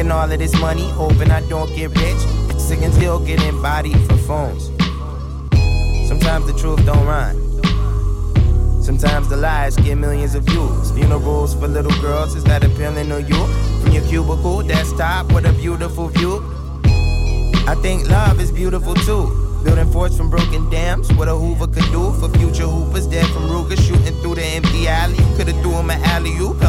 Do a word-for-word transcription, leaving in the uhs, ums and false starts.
Making all of this money, hoping I don't get rich. Sick and still getting bodied for phones. Sometimes the truth don't rhyme. Sometimes the lies get millions of views. Funerals for little girls, is that appealing to you? From your cubicle, desktop, what a beautiful view. I think love is beautiful too. Building forts from broken dams, what a Hoover could do for future hoopers dead from Ruger shooting through the empty alley. You could've threw him an alley-oop.